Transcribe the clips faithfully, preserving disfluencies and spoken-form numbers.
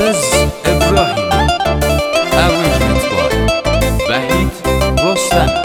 Hafız İbrahim. Arrangement by Vahid Rostam.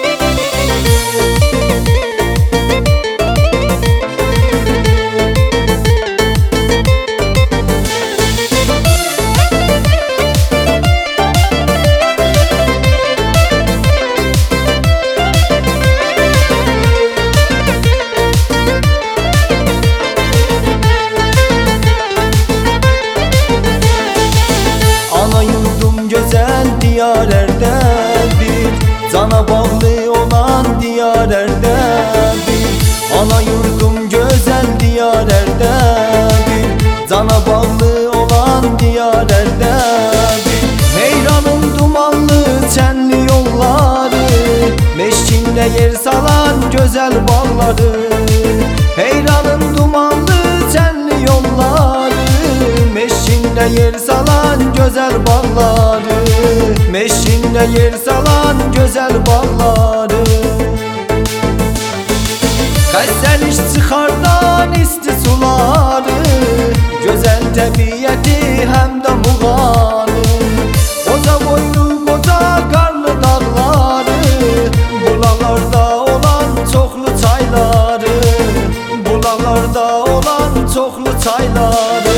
Diyar Erdebil, cana bağlı olan diyar Erdebil. Ana yurdum güzel diyar Erdebil, cana bağlı olan diyar Erdebil. Heyranın dumanlı çenli yolları, meşkinde yer salan güzel bağları. Heyranın dumanlı çenli yolları, meşkinde yer salan güzel bağları. Meşkinde yer salan güzel bağları. Qəzəl iş çıxardan isti suları, güzel təbiyyəti həm də muğanı. Qoca boylu qoca qarlı dağları, bulaqlarda olan çoxlu çayları. Bulaqlarda olan çoxlu çayları.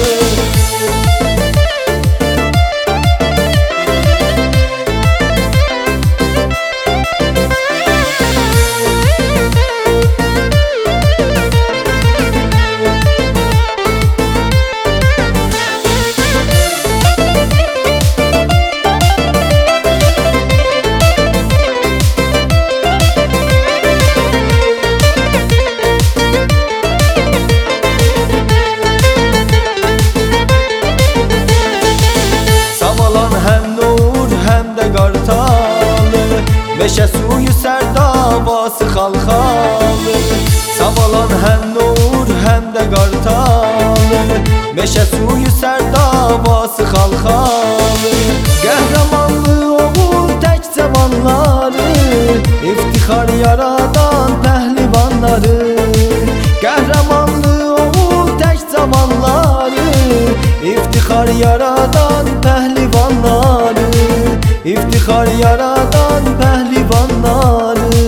Meşə suyu sərdavası xalxalı, savalan həm nur həm də qartalı. Meşə suyu sərdavası xalxalı, qəhrəmanlı oğul tək cavanları, iftixar yaradan pəhlivanları. Qəhrəmanlı oğul tək cavanları, iftixar yaradan pəhlivanları. İftixar yaradan pəhlivanları.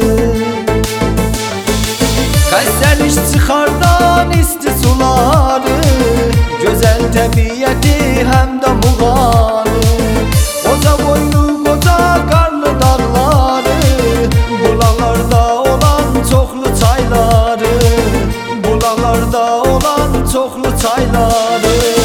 Qəzəl iş çıxardan isti suları, güzel təbiyyəti həm də muğanı. Qoca boylu qoca qarlı dağları, bulaqlarda olan çoxlu çayları. Bulaqlarda olan çoxlu çayları.